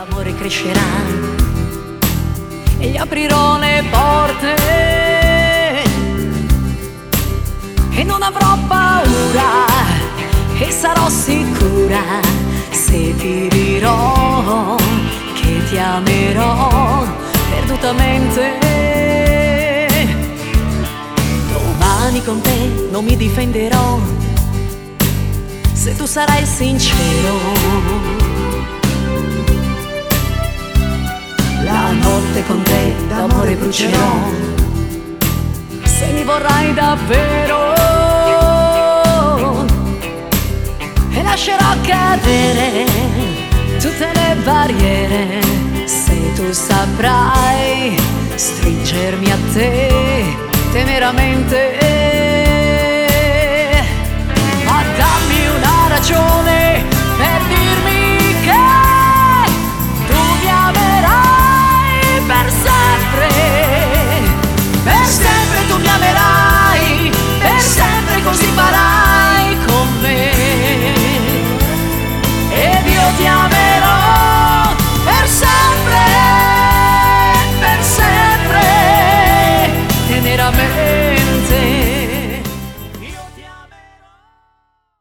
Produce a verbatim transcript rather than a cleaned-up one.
l'amore crescerà e gli aprirò le porte e non avrò paura e sarò sicura se ti dirò che ti amerò perdutamente. Domani con te non mi difenderò se tu sarai sincero. La notte con te d'amore brucerò se mi vorrai davvero e lascerò cadere tutte le barriere se tu saprai stringermi a te teneramente. Ma dammi una ragione per dirmi